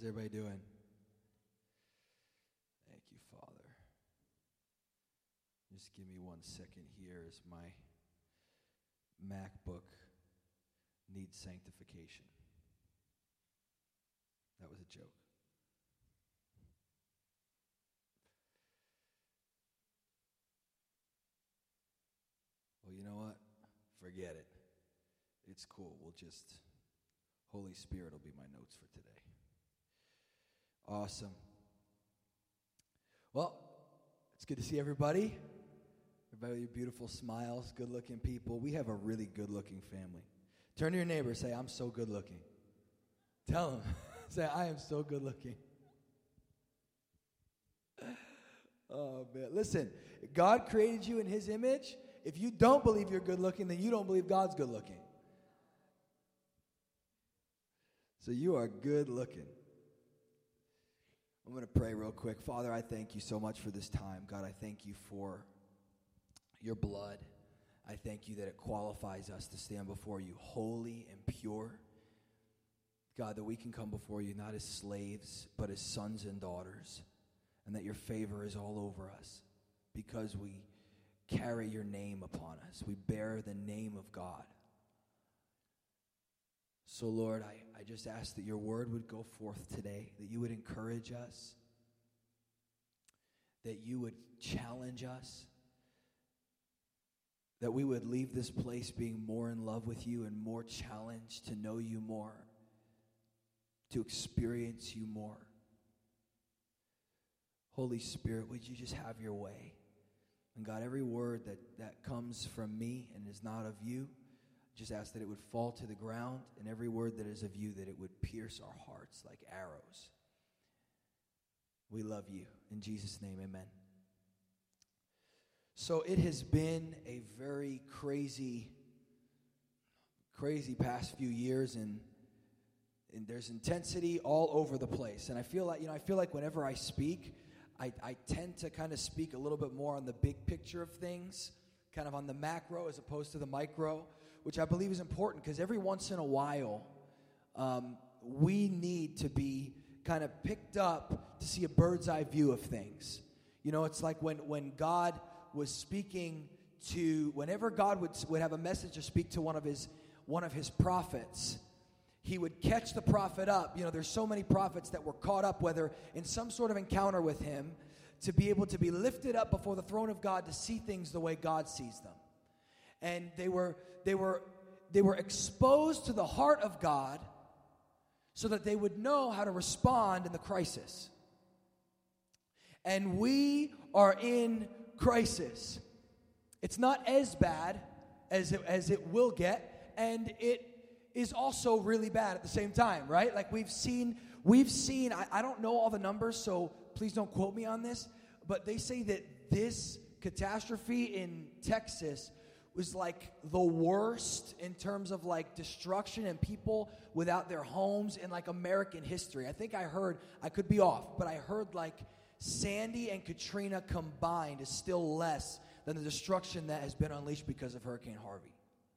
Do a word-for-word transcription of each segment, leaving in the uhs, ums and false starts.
How's everybody doing? Thank you, Father. Just give me one second here as my MacBook needs sanctification. That was a joke. Well, you know what? Forget it. It's cool. We'll just, Holy Spirit will be my notes for today. Awesome. Well, it's good to see everybody. Everybody with your beautiful smiles, good-looking people. We have a really good-looking family. Turn to your neighbor and say, I'm so good-looking. Tell them. Say, I am so good-looking. Oh, man. Listen, God created you in his image. If you don't believe you're good-looking, then you don't believe God's good-looking. So you are good-looking. I'm going to pray real quick. Father, I thank you so much for this time. God, I thank you for your blood. I thank you that it qualifies us to stand before you holy and pure. God, that we can come before you not as slaves, but as sons and daughters, and that your favor is all over us because we carry your name upon us. We bear the name of God. So, Lord, I, I just ask that your word would go forth today, that you would encourage us, that you would challenge us, that we would leave this place being more in love with you and more challenged to know you more, to experience you more. Holy Spirit, would you just have your way? And God, every word that, that comes from me and is not of you, just ask that it would fall to the ground, and every word that is of you, that it would pierce our hearts like arrows. We love you. In Jesus' name, amen. So it has been a very crazy, crazy past few years, and, and there's intensity all over the place. And I feel like, you know, I feel like whenever I speak, I, I tend to kind of speak a little bit more on the big picture of things, kind of on the macro as opposed to the micro, which I believe is important because every once in a while, um, we need to be kind of picked up to see a bird's eye view of things. You know, it's like when, when God was speaking to, whenever God would, would have a message to speak to one of his one of his prophets, he would catch the prophet up. You know, there's so many prophets that were caught up, whether in some sort of encounter with him, to be able to be lifted up before the throne of God to see things the way God sees them. And they were they were they were exposed to the heart of God so that they would know how to respond in the crisis. And we are in crisis. It's not as bad as it, as it will get, and it is also really bad at the same time, right? Like we've seen, we've seen, I, I don't know all the numbers, so please don't quote me on this, but they say that this catastrophe in Texas was like the worst in terms of like destruction and people without their homes in like American history. I think I heard, I could be off, but I heard like Sandy and Katrina combined is still less than the destruction that has been unleashed because of Hurricane Harvey.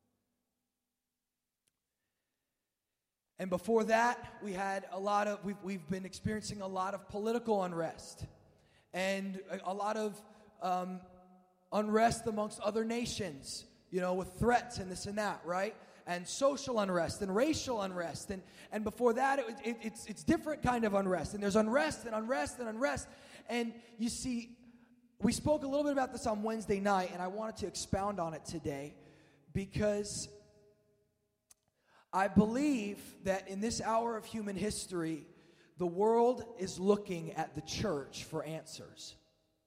And before that, we had a lot of, we've, we've been experiencing a lot of political unrest and a, a lot of um, unrest amongst other nations, you know, with threats and this and that, right? And social unrest and racial unrest. And, and before that, it, it, it's, it's different kind of unrest. And there's unrest and unrest and unrest. And you see, we spoke a little bit about this on Wednesday night, and I wanted to expound on it today because I believe that in this hour of human history, the world is looking at the church for answers.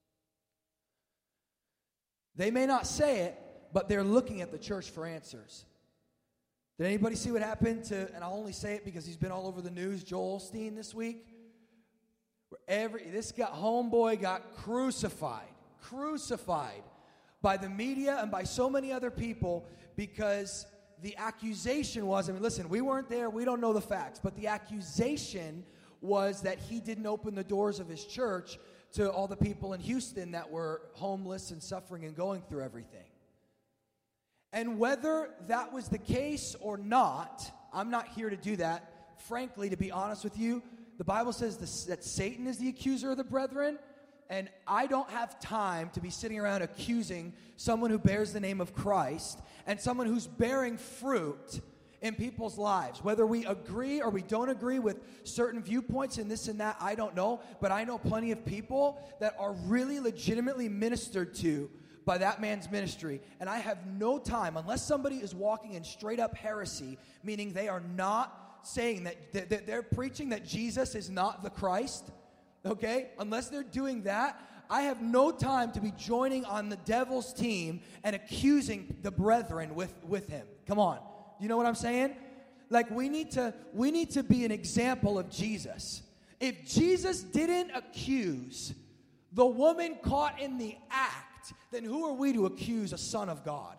They may not say it, but they're looking at the church for answers. Did anybody see what happened to, and I'll only say it because he's been all over the news, Joel Osteen this week? Where every, this guy, homeboy got crucified, crucified by the media and by so many other people because the accusation was, I mean, listen, we weren't there, we don't know the facts, but the accusation was that he didn't open the doors of his church to all the people in Houston that were homeless and suffering and going through everything. And whether that was the case or not, I'm not here to do that. Frankly, to be honest with you, The Bible says this, that Satan is the accuser of the brethren, and I don't have time to be sitting around accusing someone who bears the name of Christ and someone who's bearing fruit in people's lives. Whether we agree or we don't agree with certain viewpoints and this and that, I don't know. But I know plenty of people that are really legitimately ministered to by that man's ministry. And I have no time, unless somebody is walking in straight up heresy, meaning they are not saying that, that, that they're preaching that Jesus is not the Christ, okay? Unless they're doing that, I have no time to be joining on the devil's team and accusing the brethren with, with him. Come on. You know what I'm saying? Like, we need to we need to be an example of Jesus. If Jesus didn't accuse the woman caught in the act, then who are we to accuse a son of God?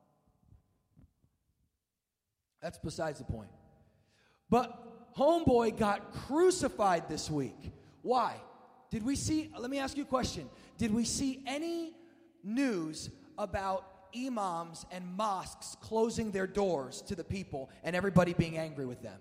That's besides the point. But homeboy got crucified this week. Why? Did we see, let me ask you a question. Did we see any news about imams and mosques closing their doors to the people and everybody being angry with them?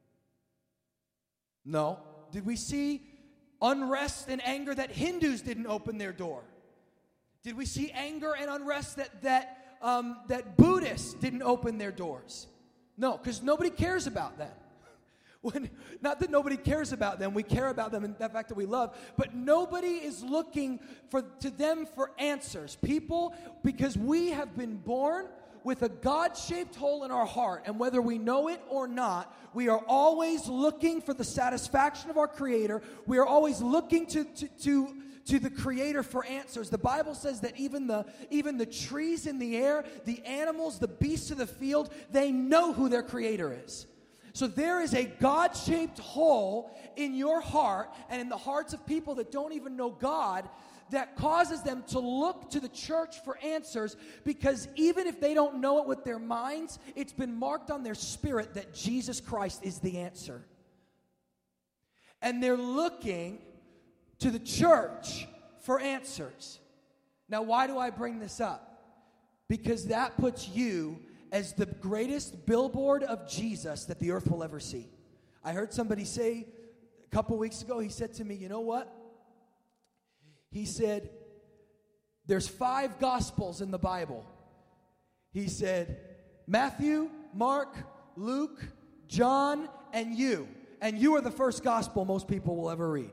No. Did we see unrest and anger that Hindus didn't open their door? Did we see anger and unrest that that um, that Buddhists didn't open their doors? No, because nobody cares about them. When, not that nobody cares about them, we care about them and the fact that we love, but nobody is looking for to them for answers. People, because we have been born with a God-shaped hole in our heart, and whether we know it or not, we are always looking for the satisfaction of our Creator. We are always looking to to to, to the Creator for answers. The Bible says that even the even the trees in the air, the animals, the beasts of the field, they know who their Creator is. So there is a God-shaped hole in your heart and in the hearts of people that don't even know God that causes them to look to the church for answers, because even if they don't know it with their minds, it's been marked on their spirit that Jesus Christ is the answer. And they're looking to the church for answers. Now, why do I bring this up? Because that puts you as the greatest billboard of Jesus that the earth will ever see. I heard somebody say a couple weeks ago, he said to me, you know what? He said, there's five gospels in the Bible. He said, Matthew, Mark, Luke, John, and you. And you are the first gospel most people will ever read.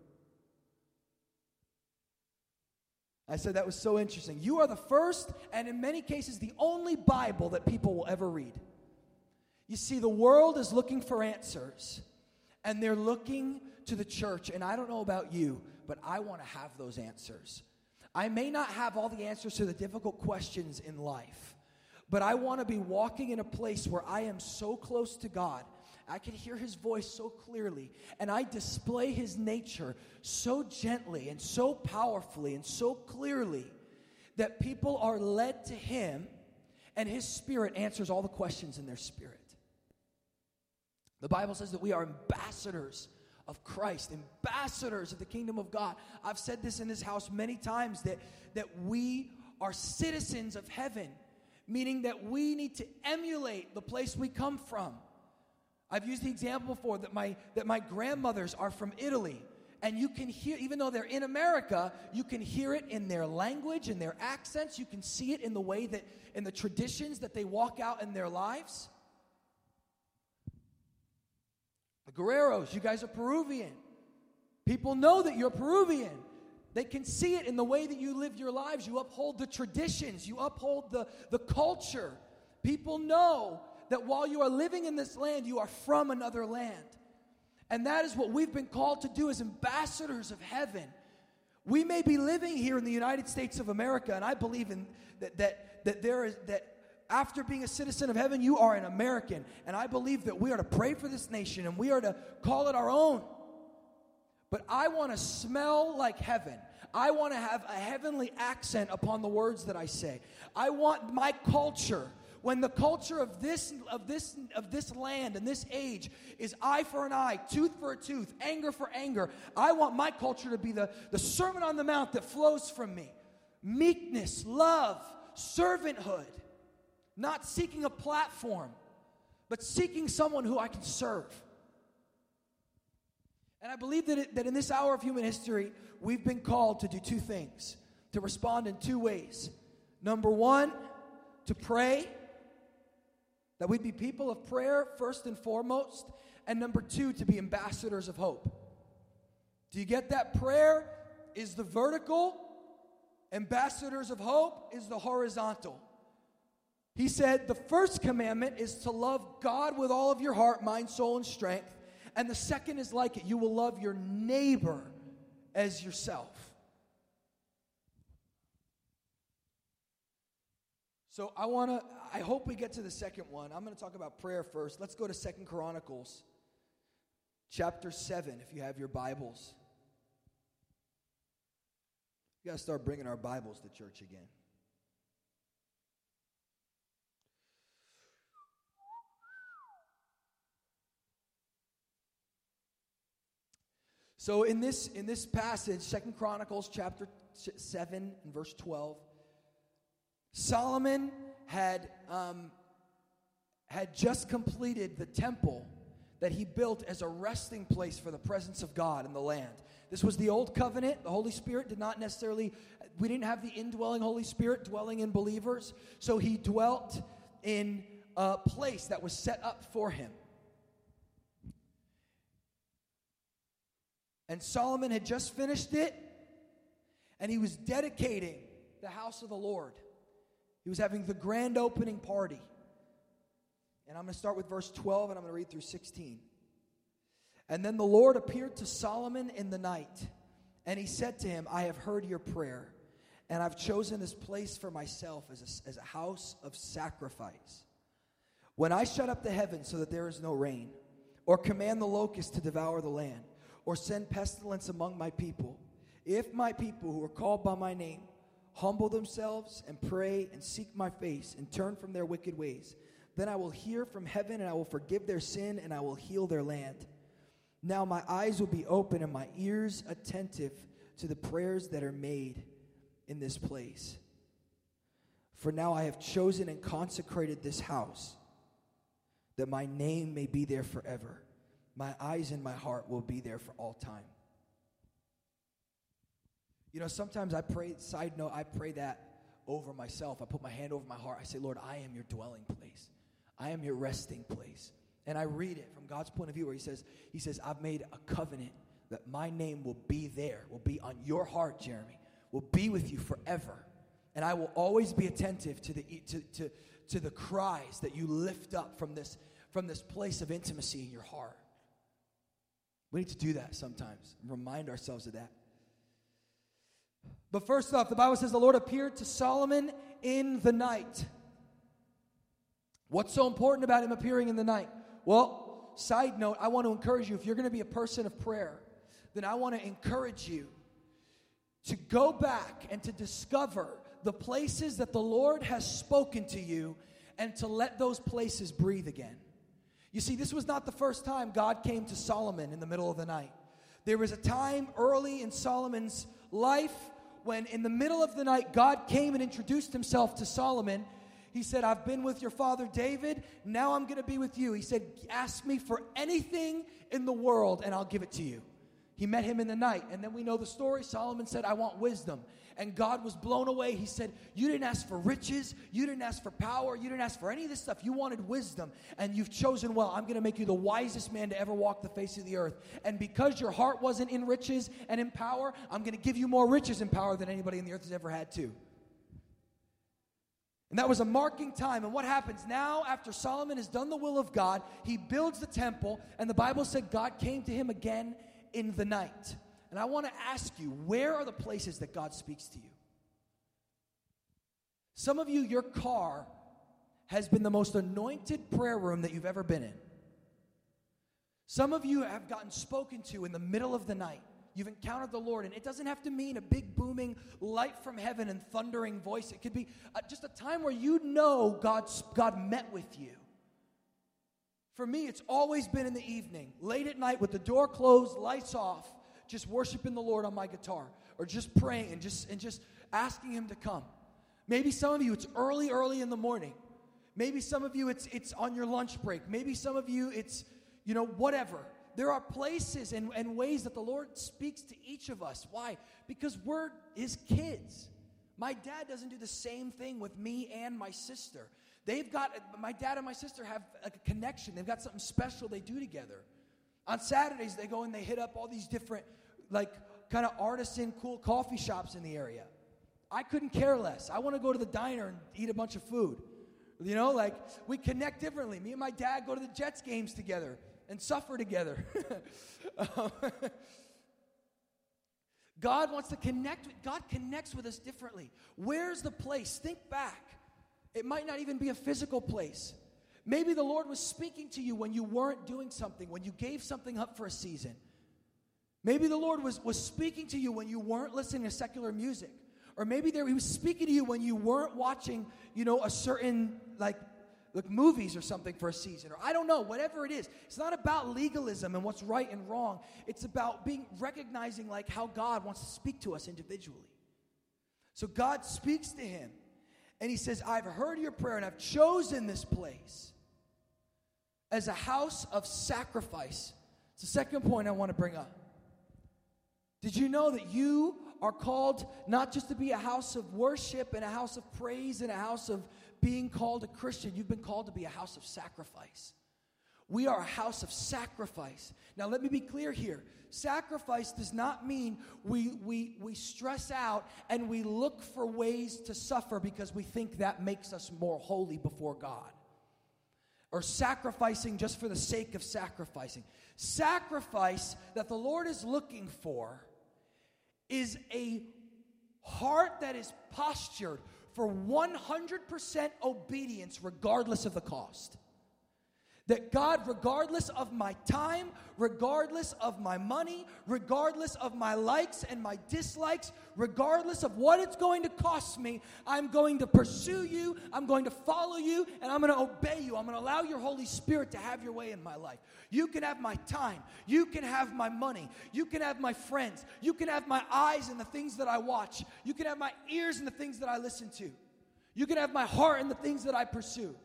I said that was so interesting. You are the first, and in many cases, the only Bible that people will ever read. You see, the world is looking for answers, and they're looking to the church. And I don't know about you, but I want to have those answers. I may not have all the answers to the difficult questions in life, but I want to be walking in a place where I am so close to God. I can hear His voice so clearly, and I display His nature so gently and so powerfully and so clearly that people are led to Him, and His Spirit answers all the questions in their spirit. The Bible says that we are ambassadors of Christ, ambassadors of the kingdom of God. I've said this in this house many times, that, that we are citizens of heaven, meaning that we need to emulate the place we come from. I've used the example before that my that my grandmothers are from Italy, and you can hear, even though they're in America, you can hear it in their language, in their accents. You can see it in the way that, in the traditions that they walk out in their lives. The Guerreros, you guys are Peruvian. People know that you're Peruvian. They can see it in the way that you live your lives. You uphold the traditions. You uphold the, the culture. People know that while you are living in this land, you are from another land. And that is what we've been called to do as ambassadors of heaven. We may be living here in the United States of America, and I believe in that that that there is that after being a citizen of heaven, you are an American. And I believe that we are to pray for this nation and we are to call it our own. But I want to smell like heaven. I want to have a heavenly accent upon the words that I say. I want my culture, when the culture of this of this of this land and this age is eye for an eye, tooth for a tooth, anger for anger, I want my culture to be the, the Sermon on the Mount that flows from me. Meekness, love, servanthood, not seeking a platform, but seeking someone who I can serve. And I believe that, it, that in this hour of human history, we've been called to do two things, to respond in two ways. Number one, to pray, that we'd be people of prayer first and foremost. And number two, to be ambassadors of hope. Do you get that? Prayer is the vertical, ambassadors of hope is the horizontal. He said the first commandment is to love God with all of your heart, mind, soul, and strength. And the second is like it. You will love your neighbor as yourself. So I want to, I hope we get to the second one. I'm going to talk about prayer first. Let's go to Second Chronicles chapter seven, if you have your Bibles. We got to start bringing our Bibles to church again. So in this in this passage, Second Chronicles chapter seven and verse twelve, Solomon had um, had just completed the temple that he built as a resting place for the presence of God in the land. This was the old covenant. The Holy Spirit did not necessarily, we didn't have the indwelling Holy Spirit dwelling in believers. So he dwelt in a place that was set up for him. And Solomon had just finished it, and he was dedicating the house of the Lord. He was having the grand opening party. And I'm going to start with verse twelve, and I'm going to read through sixteen. And then the Lord appeared to Solomon in the night, and he said to him, I have heard your prayer, and I've chosen this place for myself as a, as a house of sacrifice. When I shut up the heavens so that there is no rain, or command the locusts to devour the land, or send pestilence among my people, if my people who are called by my name humble themselves and pray and seek my face and turn from their wicked ways, then I will hear from heaven and I will forgive their sin and I will heal their land. Now my eyes will be open and my ears attentive to the prayers that are made in this place. For now I have chosen and consecrated this house, that my name may be there forever. My eyes and my heart will be there for all time. You know, sometimes I pray, side note, I pray that over myself. I put my hand over my heart. I say, Lord, I am your dwelling place. I am your resting place. And I read it from God's point of view where he says, he says, I've made a covenant that my name will be there, will be on your heart, Jeremy, will be with you forever. And I will always be attentive to the to, to, to the cries that you lift up from this, from this place of intimacy in your heart. We need to do that sometimes and remind ourselves of that. But first off, the Bible says the Lord appeared to Solomon in the night. What's so important about him appearing in the night? Well, side note, I want to encourage you, if you're going to be a person of prayer, then I want to encourage you to go back and to discover the places that the Lord has spoken to you and to let those places breathe again. You see, this was not the first time God came to Solomon in the middle of the night. There was a time early in Solomon's life when in the middle of the night, God came and introduced himself to Solomon. He said, I've been with your father David, now I'm going to be with you. He said, ask me for anything in the world and I'll give it to you. He met him in the night, and then we know the story. Solomon said, I want wisdom. And God was blown away. He said, you didn't ask for riches, you didn't ask for power, you didn't ask for any of this stuff. You wanted wisdom, and you've chosen well. I'm going to make you the wisest man to ever walk the face of the earth. And because your heart wasn't in riches and in power, I'm going to give you more riches and power than anybody in the earth has ever had too. And that was a marking time. And what happens now after Solomon has done the will of God, he builds the temple, and the Bible said God came to him again in the night. And I want to ask you, where are the places that God speaks to you? Some of you, your car has been the most anointed prayer room that you've ever been in. Some of you have gotten spoken to in the middle of the night. You've encountered the Lord, and it doesn't have to mean a big booming light from heaven and thundering voice. It could be uh, just a time where you know God, God met with you. For me, it's always been in the evening, late at night with the door closed, lights off, just worshiping the Lord on my guitar, or just praying and just and just asking him to come. Maybe some of you, it's early, early in the morning. Maybe some of you, it's it's on your lunch break. Maybe some of you, it's, you know, whatever. there are places and, and ways that the Lord speaks to each of us. Why? Because we're his kids. My dad doesn't do the same thing with me and my sister. They've got, my dad and my sister have like a connection. They've got something special they do together. On Saturdays, they go and they hit up all these different, like, kind of artisan, cool coffee shops in the area. I couldn't care less. I want to go to the diner and eat a bunch of food. You know, like, we connect differently. Me and my dad go to the Jets games together and suffer together. um, God wants to connect. With, God connects with us differently. Where's the place? Think back. It might not even be a physical place. Maybe the Lord was speaking to you when you weren't doing something, when you gave something up for a season. Maybe the Lord was, was speaking to you when you weren't listening to secular music. Or maybe there, he was speaking to you when you weren't watching, you know, a certain, like, like movies or something for a season. Or I don't know, whatever it is. It's not about legalism and what's right and wrong. It's about being recognizing, like, how God wants to speak to us individually. So God speaks to him. And he says, I've heard your prayer and I've chosen this place as a house of sacrifice. It's the second point I want to bring up. Did you know that you are called not just to be a house of worship and a house of praise and a house of being called a Christian? You've been called to be a house of sacrifice. We are a house of sacrifice. Now, let me be clear here. Sacrifice does not mean we, we, we stress out and we look for ways to suffer because we think that makes us more holy before God. Or sacrificing just for the sake of sacrificing. Sacrifice that the Lord is looking for is a heart that is postured for one hundred percent obedience regardless of the cost. That God, regardless of my time, regardless of my money, regardless of my likes and my dislikes, regardless of what it's going to cost me, I'm going to pursue you, I'm going to follow you, and I'm going to obey you. I'm going to allow your Holy Spirit to have your way in my life. You can have my time. You can have my money. You can have my friends. You can have my eyes and the things that I watch. You can have my ears and the things that I listen to. You can have my heart and the things that I pursue.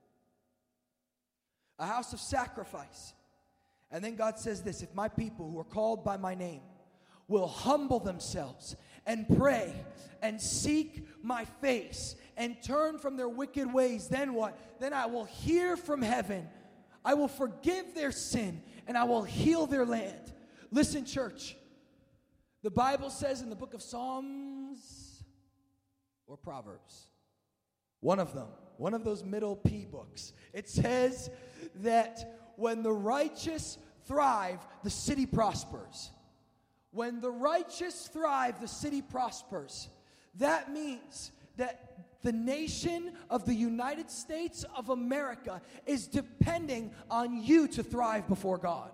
A house of sacrifice. And then God says this, if my people who are called by my name will humble themselves and pray and seek my face and turn from their wicked ways, then what? Then I will hear from heaven. I will forgive their sin and I will heal their land. Listen, church. The Bible says in the book of Psalms or Proverbs, one of them, one of those middle P books, it says that when the righteous thrive, the city prospers. When the righteous thrive, the city prospers. That means that the nation of the United States of America is depending on you to thrive before God.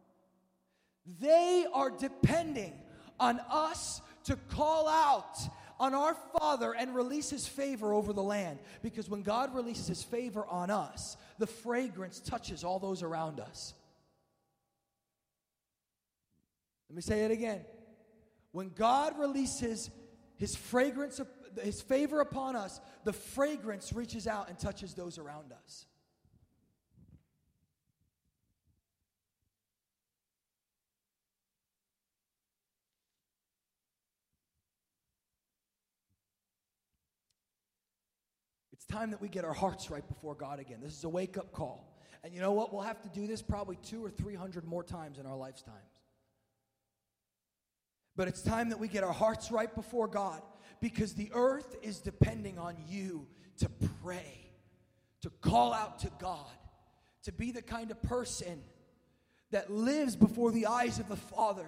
They are depending on us to call out on our Father and release his favor over the land. Because when God releases his favor on us, the fragrance touches all those around us. Let me say it again. When God releases his fragrance, his favor upon us, the fragrance reaches out and touches those around us. It's time that we get our hearts right before God again. This is a wake-up call. And you know what? We'll have to do this probably two or three hundred more times in our lifetimes. But it's time that we get our hearts right before God, because the earth is depending on you to pray, to call out to God, to be the kind of person that lives before the eyes of the Father.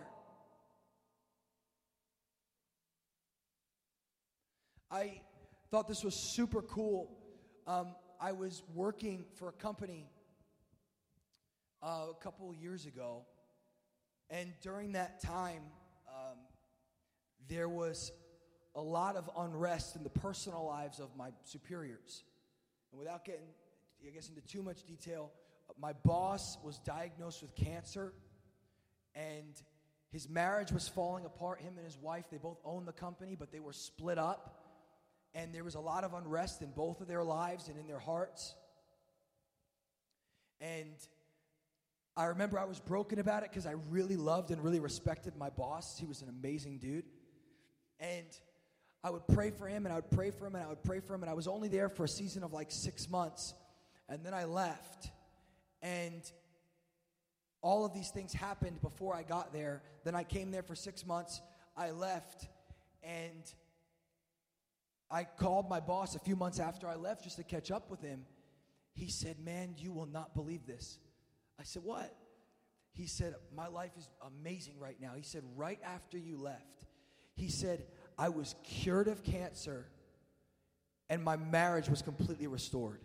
I thought this was super cool. Um, I was working for a company uh, a couple years ago, and during that time, um, there was a lot of unrest in the personal lives of my superiors. And without getting, I guess, into too much detail, my boss was diagnosed with cancer, and his marriage was falling apart. Him and his wife, they both owned the company, but they were split up. And there was a lot of unrest in both of their lives and in their hearts. And I remember I was broken about it because I really loved and really respected my boss. He was an amazing dude. And I would pray for him, and I would pray for him, and I would pray for him. And I was only there for a season of like six months. And then I left. And all of these things happened before I got there. Then I came there for six months. I left. And I called my boss a few months after I left just to catch up with him. He said, man, you will not believe this. I said, what? He said, my life is amazing right now. He said, right after you left, he said, I was cured of cancer and my marriage was completely restored.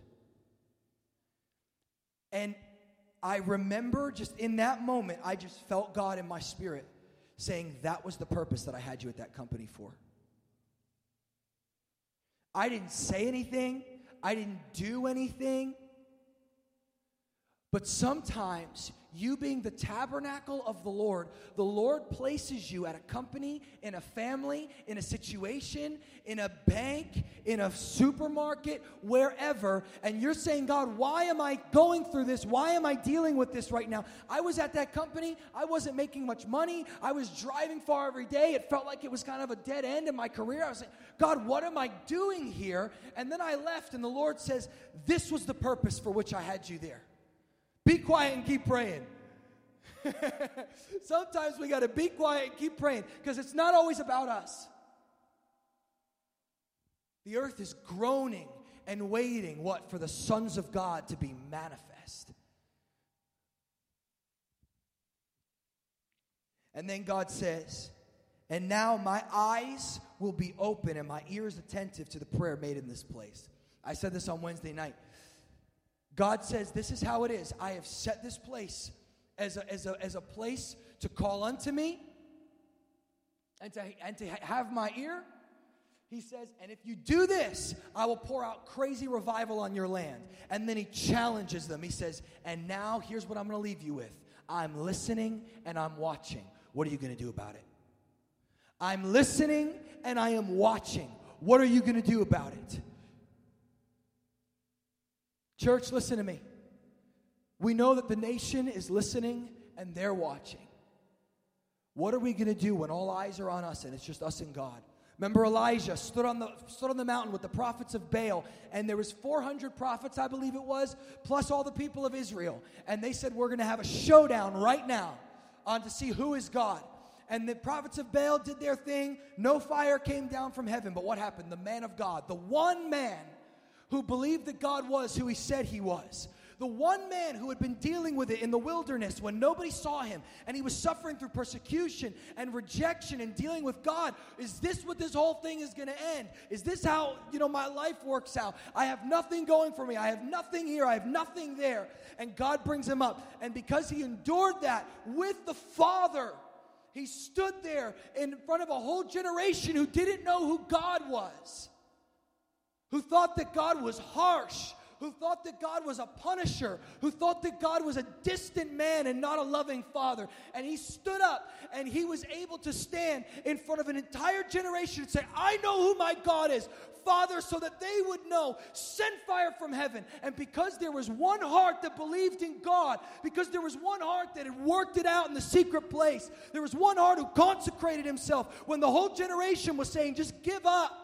And I remember just in that moment, I just felt God in my spirit saying that was the purpose that I had you at that company for. I didn't say anything. I didn't do anything. But sometimes, you being the tabernacle of the Lord, the Lord places you at a company, in a family, in a situation, in a bank, in a supermarket, wherever, and you're saying, God, why am I going through this? Why am I dealing with this right now? I was at that company. I wasn't making much money. I was driving far every day. It felt like it was kind of a dead end in my career. I was like, God, what am I doing here? And then I left, and the Lord says, this was the purpose for which I had you there. Be quiet and keep praying. Sometimes we got to be quiet and keep praying because it's not always about us. The earth is groaning and waiting, what? For the sons of God to be manifest. And then God says, and now my eyes will be open and my ears attentive to the prayer made in this place. I said this on Wednesday night. God says, this is how it is. I have set this place as a, as a, as a place to call unto me and to, and to have my ear. He says, and if you do this, I will pour out crazy revival on your land. And then he challenges them. He says, and now here's what I'm going to leave you with. I'm listening and I'm watching. What are you going to do about it? I'm listening and I am watching. What are you going to do about it? Church, listen to me. We know that the nation is listening and they're watching. What are we going to do when all eyes are on us and it's just us and God? Remember Elijah stood on the stood on the mountain with the prophets of Baal, and there was four hundred prophets, I believe it was, plus all the people of Israel. And they said, we're going to have a showdown right now on to see who is God. And the prophets of Baal did their thing. No fire came down from heaven. But what happened? The man of God, the one man who believed that God was who he said he was. The one man who had been dealing with it in the wilderness when nobody saw him and he was suffering through persecution and rejection and dealing with God. Is this what this whole thing is going to end? Is this how, you know, my life works out? I have nothing going for me. I have nothing here. I have nothing there. And God brings him up. And because he endured that with the Father, he stood there in front of a whole generation who didn't know who God was. Who thought that God was harsh, who thought that God was a punisher, who thought that God was a distant man and not a loving father. And he stood up and he was able to stand in front of an entire generation and say, I know who my God is, Father, so that they would know, send fire from heaven. And because there was one heart that believed in God, because there was one heart that had worked it out in the secret place, there was one heart who consecrated himself when the whole generation was saying, just give up.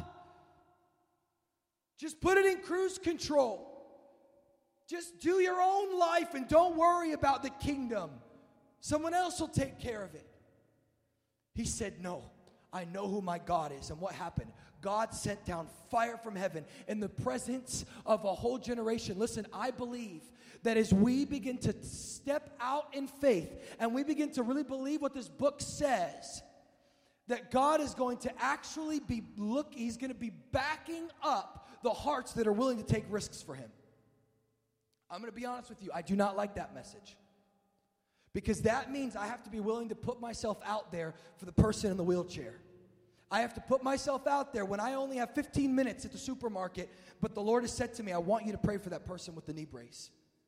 Just put it in cruise control. Just do your own life and don't worry about the kingdom. Someone else will take care of it. He said, no, I know who my God is. And what happened? God sent down fire from heaven in the presence of a whole generation. Listen, I believe that as we begin to step out in faith and we begin to really believe what this book says, that God is going to actually be, look, he's going to be backing up the hearts that are willing to take risks for him. I'm going to be honest with you. I do not like that message. Because that means I have to be willing to put myself out there for the person in the wheelchair. I have to put myself out there when I only have fifteen minutes at the supermarket, but the Lord has said to me, I want you to pray for that person with the knee brace.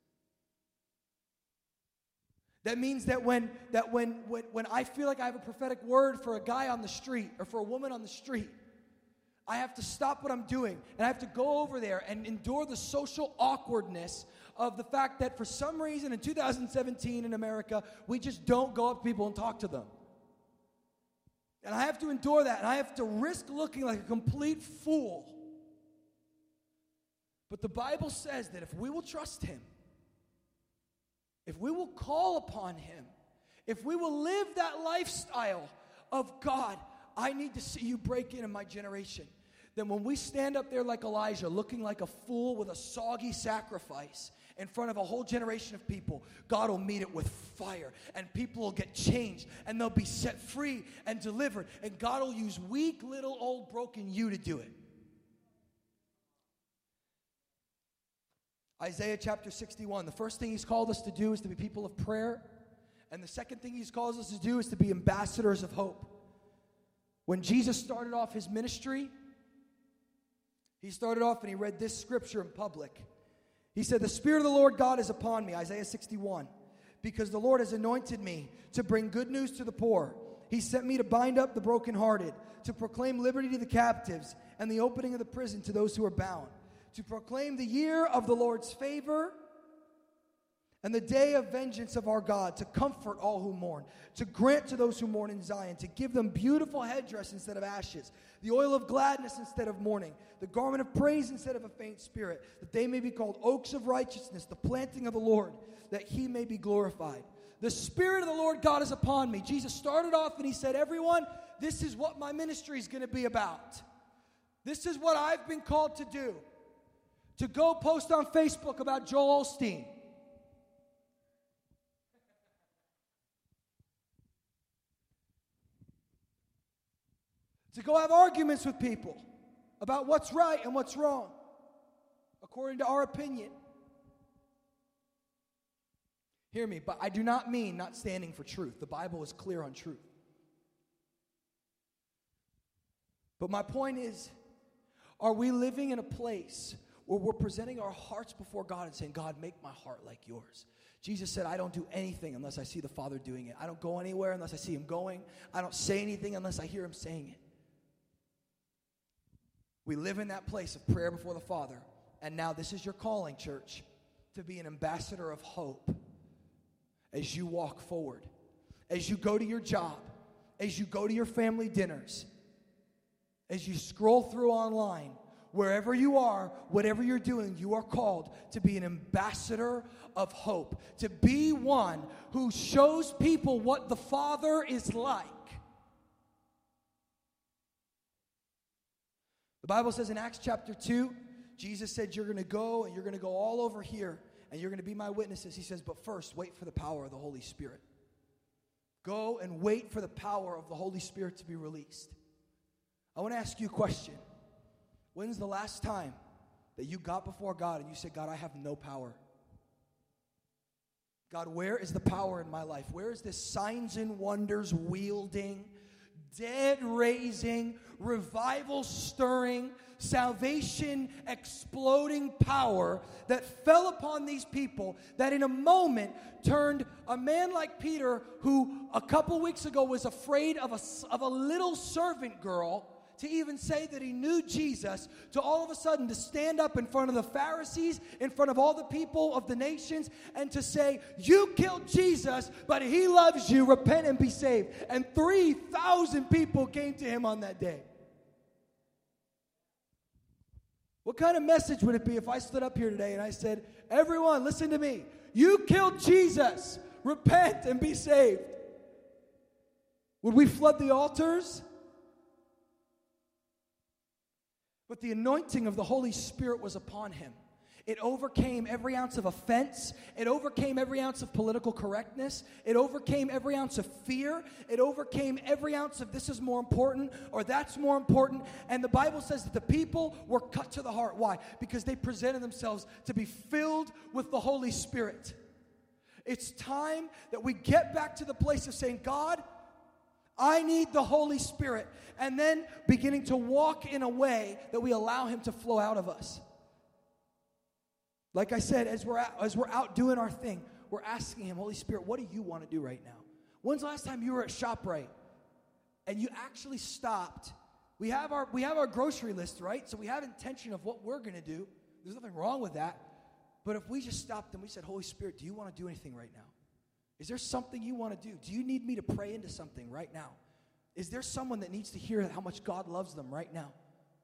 That means that when that when when, when I feel like I have a prophetic word for a guy on the street or for a woman on the street, I have to stop what I'm doing, and I have to go over there and endure the social awkwardness of the fact that for some reason in two thousand seventeen in America, we just don't go up to people and talk to them. And I have to endure that, and I have to risk looking like a complete fool. But the Bible says that if we will trust Him, if we will call upon Him, if we will live that lifestyle of God, I need to see you break in in my generation. Then when we stand up there like Elijah, looking like a fool with a soggy sacrifice in front of a whole generation of people, God will meet it with fire, and people will get changed, and they'll be set free and delivered, and God will use weak, little, old, broken you to do it. Isaiah chapter sixty-one, the first thing He's called us to do is to be people of prayer, and the second thing He's called us to do is to be ambassadors of hope. When Jesus started off His ministry, He started off and He read this scripture in public. He said, "The Spirit of the Lord God is upon me," Isaiah sixty-one, "because the Lord has anointed me to bring good news to the poor. He sent me to bind up the brokenhearted, to proclaim liberty to the captives, and the opening of the prison to those who are bound, to proclaim the year of the Lord's favor and the day of vengeance of our God, to comfort all who mourn, to grant to those who mourn in Zion, to give them beautiful headdress instead of ashes, the oil of gladness instead of mourning, the garment of praise instead of a faint spirit, that they may be called oaks of righteousness, the planting of the Lord, that He may be glorified. The Spirit of the Lord God is upon me." Jesus started off and He said, everyone, this is what my ministry is going to be about. This is what I've been called to do. To go post on Facebook about Joel Osteen. To go have arguments with people about what's right and what's wrong, according to our opinion. Hear me, but I do not mean not standing for truth. The Bible is clear on truth. But my point is, are we living in a place where we're presenting our hearts before God and saying, God, make my heart like yours? Jesus said, I don't do anything unless I see the Father doing it. I don't go anywhere unless I see Him going. I don't say anything unless I hear Him saying it. We live in that place of prayer before the Father. And now this is your calling, church, to be an ambassador of hope as you walk forward, as you go to your job, as you go to your family dinners, as you scroll through online. Wherever you are, whatever you're doing, you are called to be an ambassador of hope, to be one who shows people what the Father is like. The Bible says in Acts chapter two, Jesus said, you're going to go and you're going to go all over here and you're going to be my witnesses. He says, but first, wait for the power of the Holy Spirit. Go and wait for the power of the Holy Spirit to be released. I want to ask you a question. When's the last time that you got before God and you said, God, I have no power? God, where is the power in my life? Where is this signs and wonders wielding, dead raising, revival stirring, salvation exploding power that fell upon these people that in a moment turned a man like Peter, who a couple weeks ago was afraid of a, of a little servant girl, to even say that he knew Jesus, to all of a sudden to stand up in front of the Pharisees, in front of all the people of the nations, and to say, you killed Jesus, but He loves you, repent and be saved. And three thousand people came to Him on that day. What kind of message would it be if I stood up here today and I said, everyone, listen to me. You killed Jesus, repent and be saved. Would we flood the altars? But the anointing of the Holy Spirit was upon Him. It overcame every ounce of offense. It overcame every ounce of political correctness. It overcame every ounce of fear. It overcame every ounce of this is more important or that's more important. And the Bible says that the people were cut to the heart. Why? Because they presented themselves to be filled with the Holy Spirit. It's time that we get back to the place of saying, God, I need the Holy Spirit. And then beginning to walk in a way that we allow Him to flow out of us. Like I said, as we're out, as we're out doing our thing, we're asking Him, Holy Spirit, what do you want to do right now? When's the last time you were at ShopRite and you actually stopped? We have our we have our grocery list, right? So we have intention of what we're going to do. There's nothing wrong with that. But if we just stopped and we said, Holy Spirit, do you want to do anything right now? Is there something you want to do? Do you need me to pray into something right now? Is there someone that needs to hear how much God loves them right now?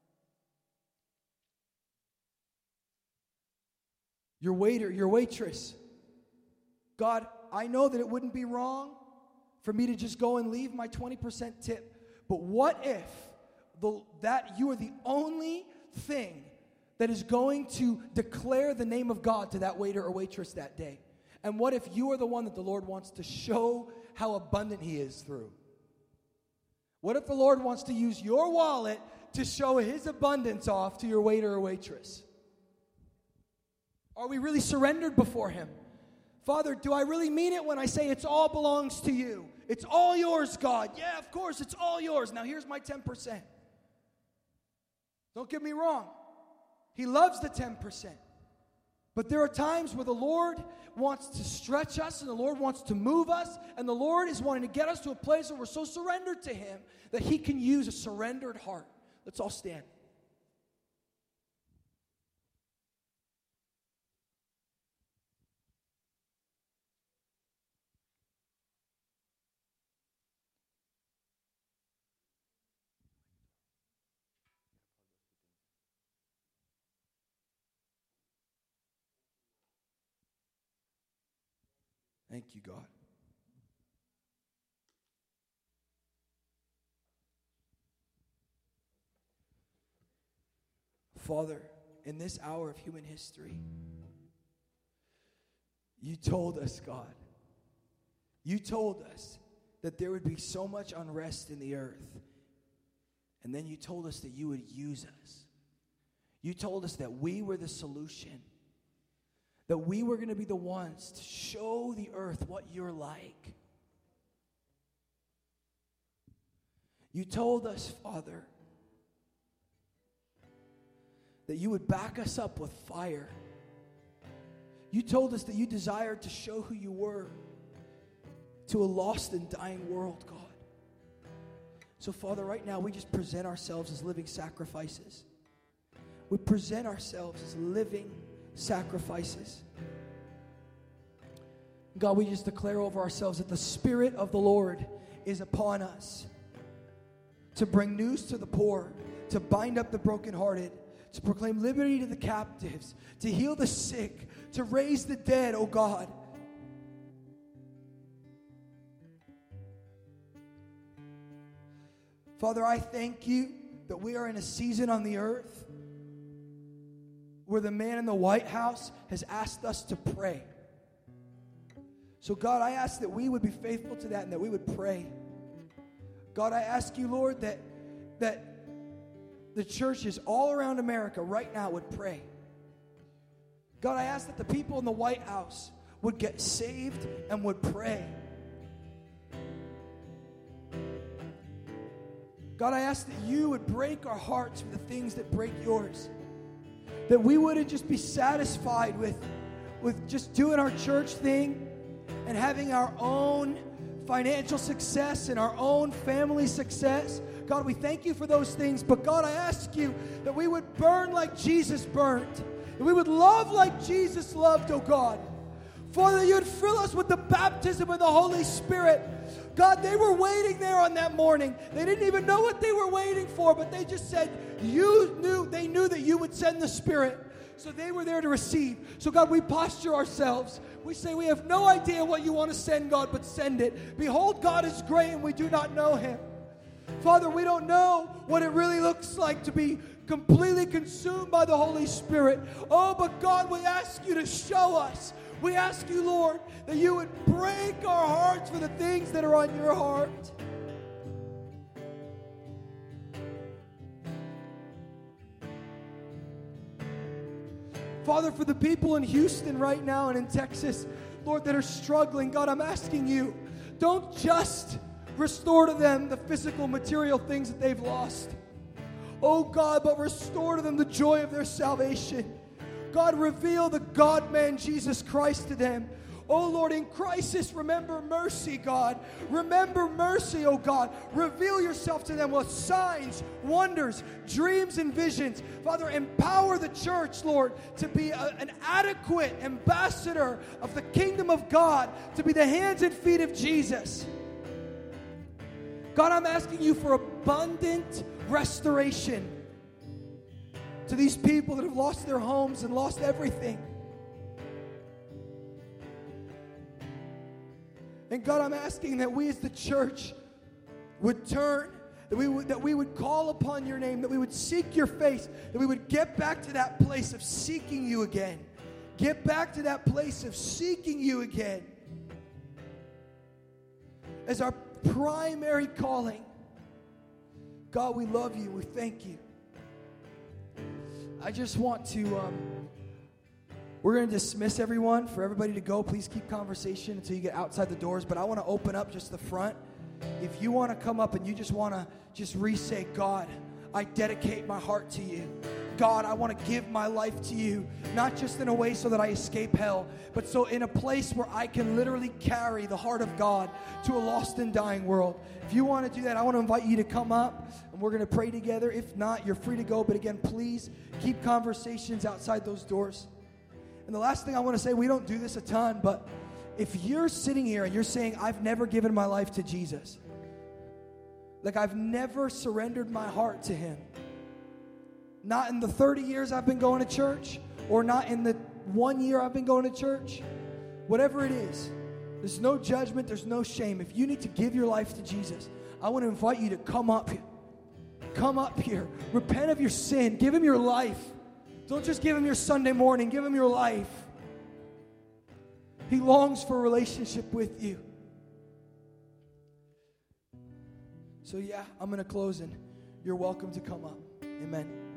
Your waiter, your waitress. God, I know that it wouldn't be wrong for me to just go and leave my twenty percent tip. But what if the, that you are the only thing that is going to declare the name of God to that waiter or waitress that day? And what if you are the one that the Lord wants to show how abundant He is through? What if the Lord wants to use your wallet to show His abundance off to your waiter or waitress? Are we really surrendered before Him? Father, do I really mean it when I say it's all belongs to you? It's all yours, God. Yeah, of course, it's all yours. Now here's my ten percent. Don't get me wrong. He loves the ten percent. But there are times where the Lord wants to stretch us and the Lord wants to move us, and the Lord is wanting to get us to a place where we're so surrendered to Him that He can use a surrendered heart. Let's all stand. Thank you, God. Father, in this hour of human history, you told us, God, you told us that there would be so much unrest in the earth. And then you told us that you would use us. You told us that we were the solution. That we were going to be the ones to show the earth what you're like. You told us, Father, that you would back us up with fire. You told us that you desired to show who you were to a lost and dying world, God. So, Father, right now we just present ourselves as living sacrifices. We present ourselves as living sacrifices. God, we just declare over ourselves that the Spirit of the Lord is upon us to bring news to the poor, to bind up the brokenhearted, to proclaim liberty to the captives, to heal the sick, to raise the dead, oh God. Father, I thank you that we are in a season on the earth where the man in the White House has asked us to pray. So God, I ask that we would be faithful to that and that we would pray. God, I ask you, Lord, that, that the churches all around America right now would pray. God, I ask that the people in the White House would get saved and would pray. God, I ask that you would break our hearts for the things that break yours. That we wouldn't just be satisfied with, with just doing our church thing and having our own financial success and our own family success. God, we thank you for those things. But God, I ask you that we would burn like Jesus burned. That we would love like Jesus loved, oh God. Father, that you would fill us with the baptism of the Holy Spirit. God, they were waiting there on that morning. They didn't even know what they were waiting for, but they just said, you knew, they knew that you would send the Spirit. So they were there to receive. So God, we posture ourselves. We say we have no idea what you want to send, God, but send it. Behold, God is great and we do not know Him. Father, we don't know what it really looks like to be completely consumed by the Holy Spirit. Oh, but God, we ask you to show us. We ask you, Lord, that you would break our hearts for the things that are on your heart. Father, for the people in Houston right now and in Texas, Lord, that are struggling, God, I'm asking you, don't just restore to them the physical, material things that they've lost. Oh, God, but restore to them the joy of their salvation. God, reveal the God-man Jesus Christ to them. Oh Lord, in crisis, remember mercy, God. Remember mercy, oh God. Reveal yourself to them with signs, wonders, dreams, and visions. Father, empower the church, Lord, to be a, an adequate ambassador of the kingdom of God, to be the hands and feet of Jesus. God, I'm asking you for abundant restoration to these people that have lost their homes and lost everything. And God, I'm asking that we as the church would turn, that we would, that we would call upon your name, that we would seek your face, that we would get back to that place of seeking you again. Get back to that place of seeking you again as our primary calling. God, we love you. We thank you. I just want to, um, we're going to dismiss everyone, for everybody to go. Please keep conversation until you get outside the doors. But I want to open up just the front. If you want to come up and you just want to just re-say, God, I dedicate my heart to you. God, I want to give my life to you, not just in a way so that I escape hell, but so in a place where I can literally carry the heart of God to a lost and dying world. If you want to do that, I want to invite you to come up, and we're going to pray together. If not, you're free to go. But again, please keep conversations outside those doors. And the last thing I want to say, we don't do this a ton, but if you're sitting here and you're saying, I've never given my life to Jesus, like I've never surrendered my heart to him, not in the thirty years I've been going to church, or not in the one year I've been going to church, whatever it is, there's no judgment, there's no shame. If you need to give your life to Jesus, I want to invite you to come up here. Come up here. Repent of your sin. Give him your life. Don't just give him your Sunday morning. Give him your life. He longs for a relationship with you. So yeah, I'm going to close, and you're welcome to come up. Amen.